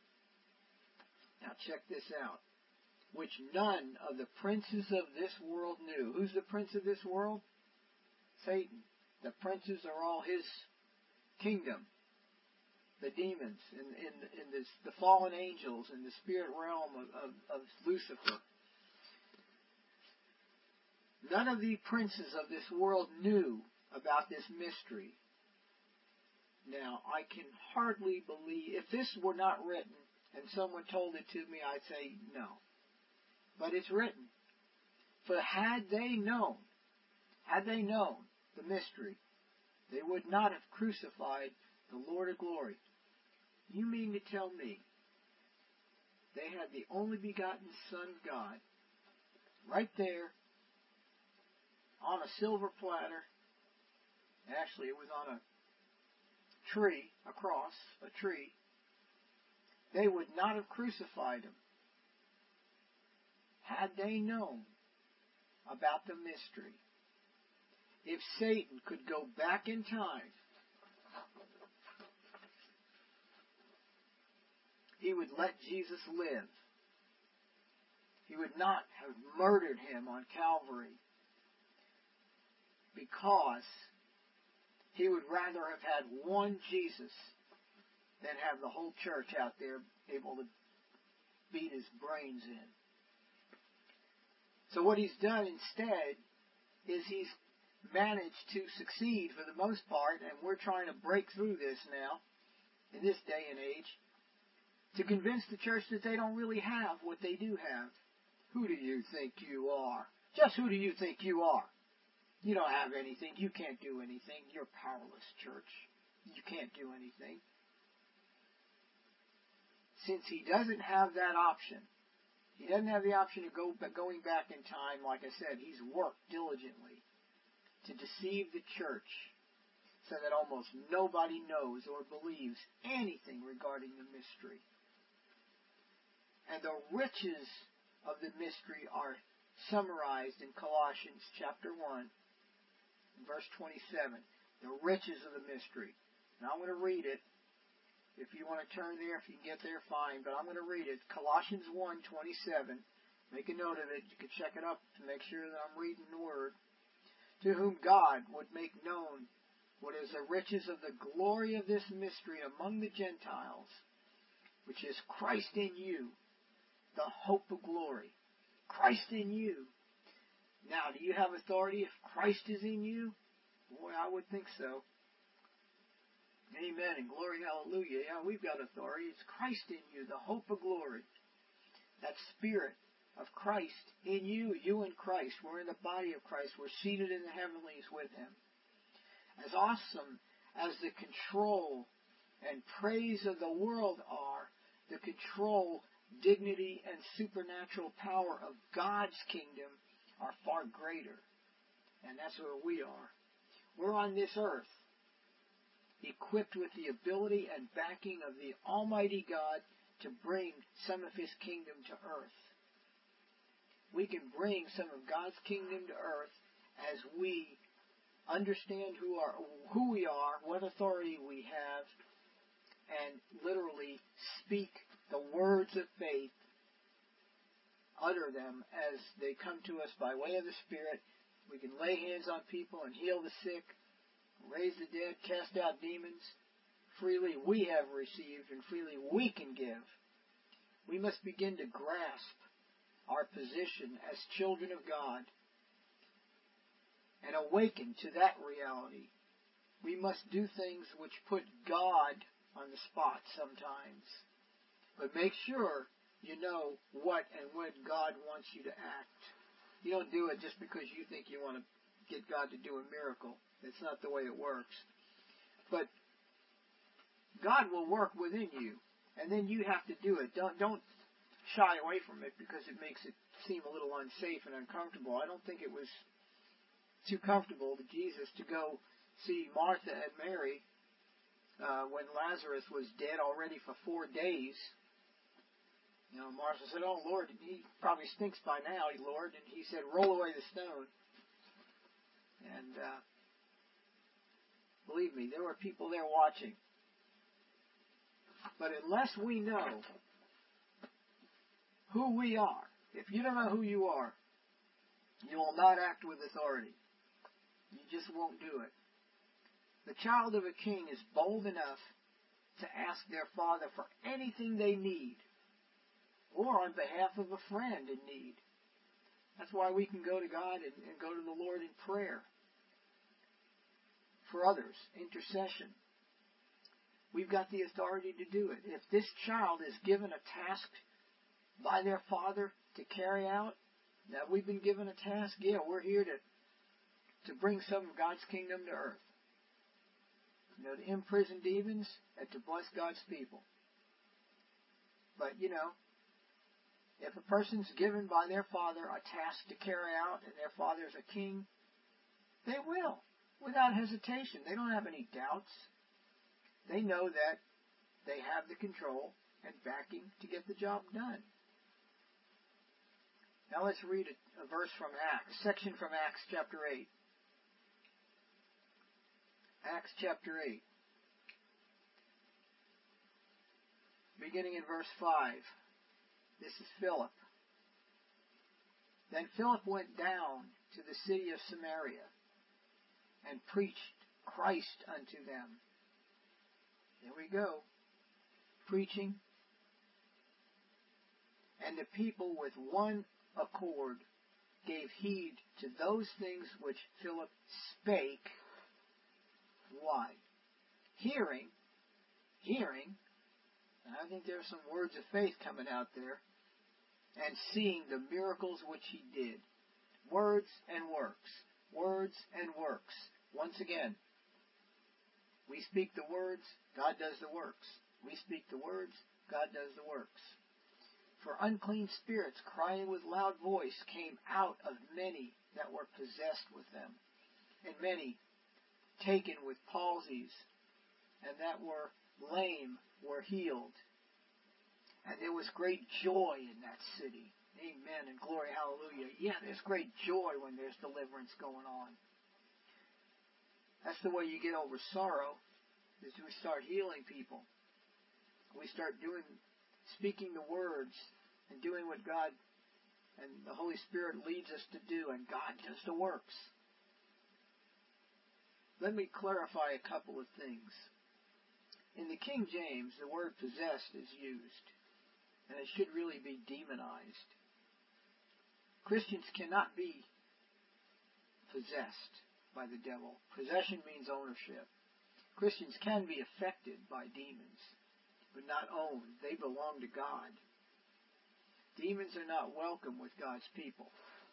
Now check this out. Which none of the princes of this world knew. Who's the prince of this world? Satan. The princes are all his kingdom. The demons and, and, and this, the fallen angels in the spirit realm of, of, of Lucifer. None of the princes of this world knew about this mystery. Now, I can hardly believe, if this were not written and someone told it to me, I'd say no. But it's written. For had they known, had they known the mystery, they would not have crucified the Lord of glory. You mean to tell me they had the only begotten Son of God right there on a silver platter, Actually, it was on a tree, a cross, a tree, they would not have crucified him had they known about the mystery. If Satan could go back in time, he would let Jesus live. He would not have murdered him on Calvary, because he would rather have had one Jesus than have the whole church out there able to beat his brains in. So what he's done instead is he's managed to succeed for the most part, and we're trying to break through this now, in this day and age, to convince the church that they don't really have what they do have. Who do you think you are? Just who do you think you are? You don't have anything. You can't do anything. You're powerless, church. You can't do anything. Since he doesn't have that option, he doesn't have the option of go, going back in time, like I said, he's worked diligently to deceive the church so that almost nobody knows or believes anything regarding the mystery. And the riches of the mystery are summarized in Colossians chapter one, verse twenty-seven. The riches of the mystery. Now I'm going to read it. If you want to turn there, if you can get there, fine. But I'm going to read it. Colossians one twenty-seven. Make a note of it. You can check it up to make sure that I'm reading the Word. To whom God would make known what is the riches of the glory of this mystery among the Gentiles, which is Christ in you, the hope of glory. Christ in you. Now, do you have authority if Christ is in you? Boy, I would think so. Amen and glory, hallelujah. Yeah, we've got authority. It's Christ in you, the hope of glory. That Spirit of Christ in you, you in Christ. We're in the body of Christ. We're seated in the heavenlies with Him. As awesome as the control and praise of the world are, the control, dignity, and supernatural power of God's kingdom are far greater. And that's where we are. We're on this earth, equipped with the ability and backing of the Almighty God to bring some of His kingdom to earth. We can bring some of God's kingdom to earth as we understand who are who we are, what authority we have, and literally speak the words of faith, utter them as they come to us by way of the Spirit. We can lay hands on people and heal the sick, raise the dead, cast out demons. Freely we have received, and freely we can give. We must begin to grasp our position as children of God and awaken to that reality. We must do things which put God on the spot sometimes. But make sure you know what and when God wants you to act. You don't do it just because you think you want to get God to do a miracle. That's not the way it works. But God will work within you, and then you have to do it. Don't don't shy away from it because it makes it seem a little unsafe and uncomfortable. I don't think it was too comfortable to Jesus to go see Martha and Mary uh, when Lazarus was dead already for four days. You know, Martha said, "Oh, Lord, he probably stinks by now, Lord." And he said, "Roll away the stone." And uh, believe me, there were people there watching. But unless we know who we are, if you don't know who you are, you will not act with authority. You just won't do it. The child of a king is bold enough to ask their father for anything they need, or on behalf of a friend in need. That's why we can go to God and, and go to the Lord in prayer for others, intercession. We've got the authority to do it. If this child is given a task by their father to carry out, that we've been given a task, yeah, we're here to, to bring some of God's kingdom to earth. You know, to imprison demons and to bless God's people. But, you know, if a person's given by their father a task to carry out and their father's a king, they will. without hesitation. They don't have any doubts. They know that they have the control and backing to get the job done. Now let's read a, a verse from Acts, a section from Acts chapter eight. Acts chapter eight. Beginning in verse five. This is Philip. Then Philip went down to the city of Samaria and preached Christ unto them. There we go. Preaching. And the people with one accord gave heed to those things which Philip spake. Why? Hearing, hearing, and I think there are some words of faith coming out there, and seeing the miracles which he did. Words and works. Words and works. Once again, we speak the words, God does the works. We speak the words, God does the works. For unclean spirits, crying with loud voice, came out of many that were possessed with them, and many taken with palsies, and that were lame were healed. And there was great joy in that city. Amen and glory, hallelujah. Yeah, there's great joy when there's deliverance going on. That's the way you get over sorrow, is we start healing people. We start doing, speaking the words and doing what God and the Holy Spirit leads us to do, and God does the works. Let me clarify a couple of things. In the King James, the word possessed is used, and it should really be demonized. Christians cannot be possessed by the devil. Possession means ownership. Christians can be affected by demons, but not owned. They belong to God. Demons are not welcome with God's people.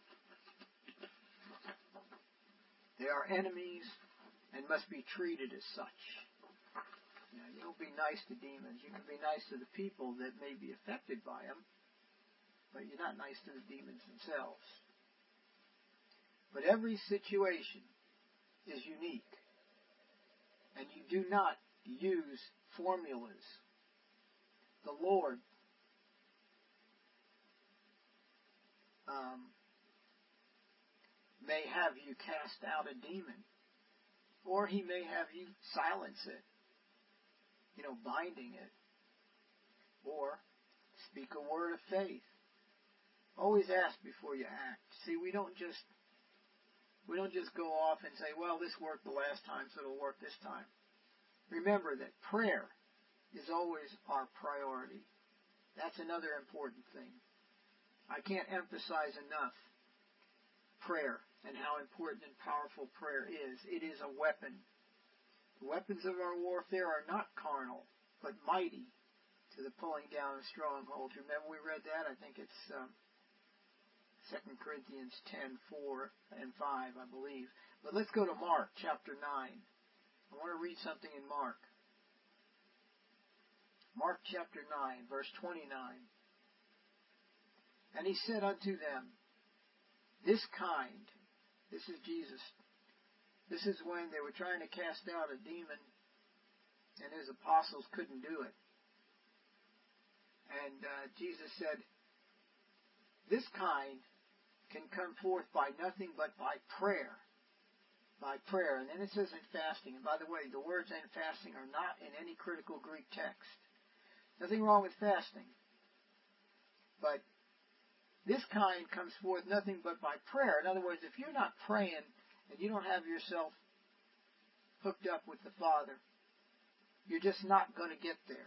They are enemies and must be treated as such. You know, you don't be nice to demons. You can be nice to the people that may be affected by them, but you're not nice to the demons themselves. But every situation is unique, and you do not use formulas. The Lord um, may have you cast out a demon, or He may have you silence it, you know, binding it, or speak a word of faith. Always ask before you act. See, we don't just we don't just go off and say, well, this worked the last time, so it'll work this time. Remember that prayer is always our priority. That's another important thing. I can't emphasize enough prayer and how important and powerful prayer is. It is a weapon. The weapons of our warfare are not carnal, but mighty to the pulling down of strongholds. Remember we read that? I think it's um, Second Corinthians ten, four and five, I believe. But let's go to Mark chapter nine. I want to read something in Mark. Mark chapter nine, verse twenty-nine. And he said unto them, this kind, this is Jesus. This is when they were trying to cast out a demon and his apostles couldn't do it. And uh, Jesus said, this kind can come forth by nothing but by prayer. By prayer. And then it says in fasting. And by the way, the words "and fasting" are not in any critical Greek text. Nothing wrong with fasting. But this kind comes forth nothing but by prayer. In other words, if you're not praying and you don't have yourself hooked up with the Father, you're just not going to get there.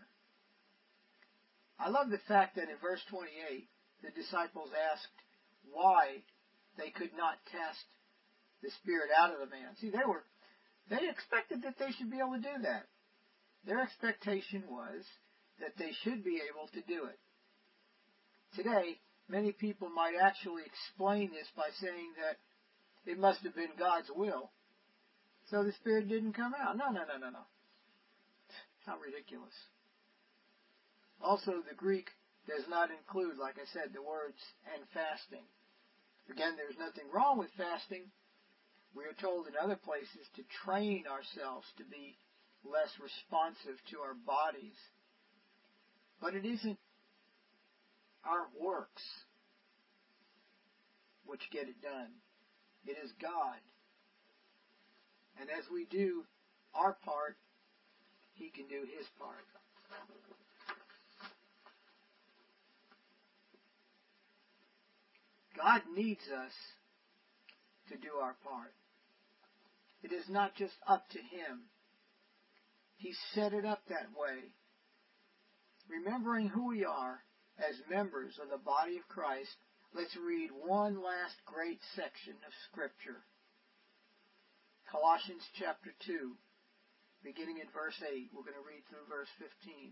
I love the fact that in verse twenty-eight, the disciples asked why they could not cast the spirit out of the man. See, they were they expected that they should be able to do that. Their expectation was that they should be able to do it. Today, many people might actually explain this by saying that it must have been God's will, so the spirit didn't come out. No, no, no, no, no. How ridiculous. Also, the Greek does not include, like I said, the words "and fasting." Again, there's nothing wrong with fasting, We are told in other places to train ourselves to be less responsive to our bodies. But it isn't our works which get it done. It is God. And as we do our part, He can do His part. God needs us to do our part. It is not just up to Him. He set it up that way. Remembering who we are as members of the body of Christ, let's read one last great section of Scripture. Colossians chapter two, beginning in verse eight. We're going to read through verse fifteen.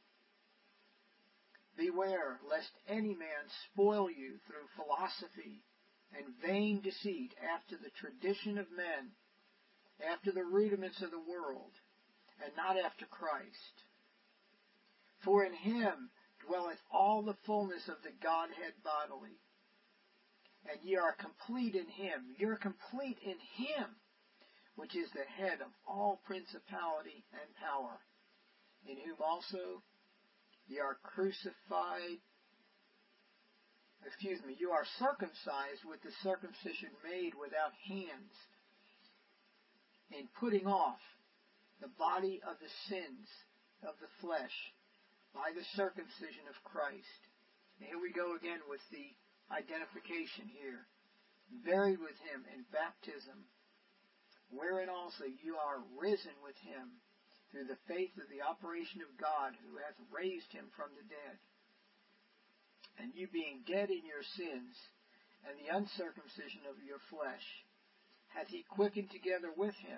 Beware lest any man spoil you through philosophy and vain deceit after the tradition of men, after the rudiments of the world, and not after Christ. For in Him dwelleth all the fullness of the Godhead bodily. And ye are complete in Him. You're complete in Him, which is the head of all principality and power, in whom also ye are crucified, excuse me, you are circumcised with the circumcision made without hands, in putting off the body of the sins of the flesh by the circumcision of Christ. And here we go again with the identification here. Buried with Him in baptism, wherein also you are risen with Him through the faith of the operation of God, who hath raised Him from the dead. And you being dead in your sins and the uncircumcision of your flesh, hath He quickened together with Him.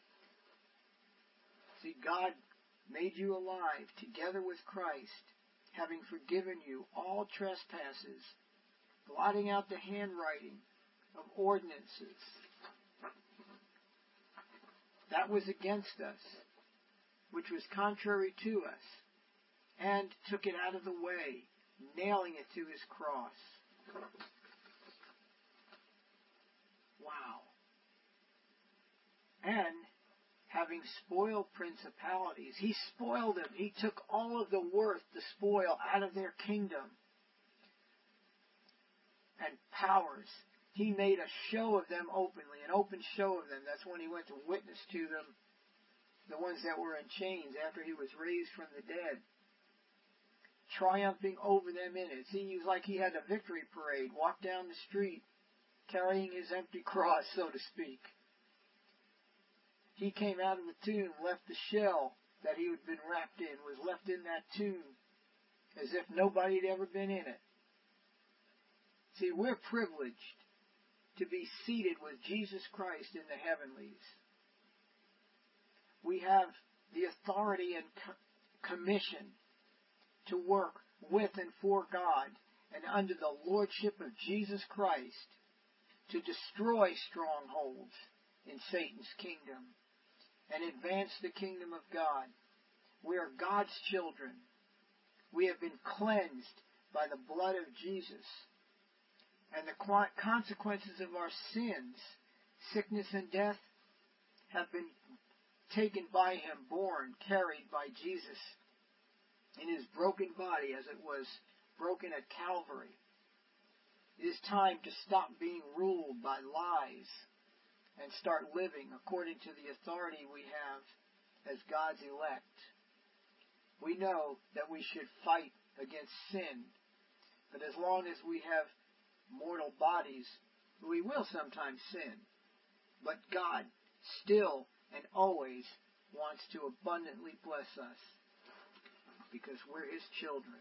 See, God made you alive together with Christ, having forgiven you all trespasses, blotting out the handwriting of ordinances that was against us, which was contrary to us, and took it out of the way, nailing it to His cross. Wow. And having spoiled principalities, He spoiled them. He took all of the worth, the spoil, out of their kingdom. And powers. He made a show of them openly, an open show of them. That's when He went to witness to them, the ones that were in chains after He was raised from the dead, triumphing over them in it. See, he was like He had a victory parade, walked down the street, carrying His empty cross, so to speak. He came out of the tomb, left the shell that He had been wrapped in, was left in that tomb, as if nobody had ever been in it. See, we're privileged to be seated with Jesus Christ in the heavenlies. We have the authority and commission to work with and for God and under the lordship of Jesus Christ to destroy strongholds in Satan's kingdom and advance the kingdom of God. We are God's children. We have been cleansed by the blood of Jesus. And the consequences of our sins, sickness and death, have been taken by Him, borne, carried by Jesus in His broken body as it was broken at Calvary. It is time to stop being ruled by lies and start living according to the authority we have as God's elect. We know that we should fight against sin, but as long as we have mortal bodies, we will sometimes sin. But God still and always wants to abundantly bless us because we're His children.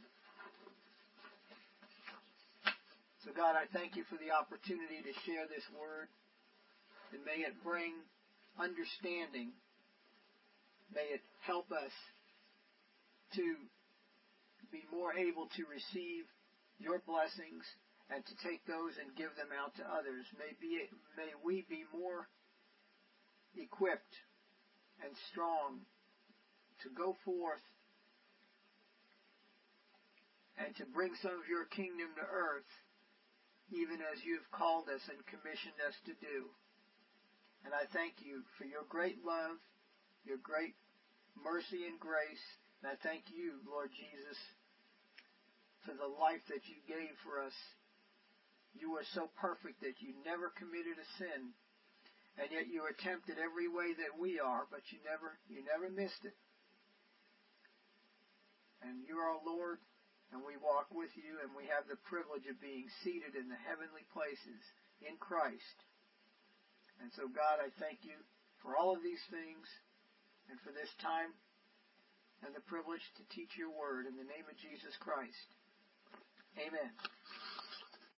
So God, I thank You for the opportunity to share this word, and may it bring understanding. May it help us to be more able to receive Your blessings and to take those and give them out to others. May, be, may we be more equipped and strong to go forth and to bring some of Your kingdom to earth, even as You have called us and commissioned us to do. And I thank you for your great love, your great mercy and grace. And I thank you, Lord Jesus, for the life that you gave for us. You were so perfect that you never committed a sin. And yet you were tempted every way that we are, but you never you never missed it. And you're our Lord, and we walk with you, and we have the privilege of being seated in the heavenly places in Christ. And so, God, I thank you for all of these things and for this time and the privilege to teach your word in the name of Jesus Christ. Amen.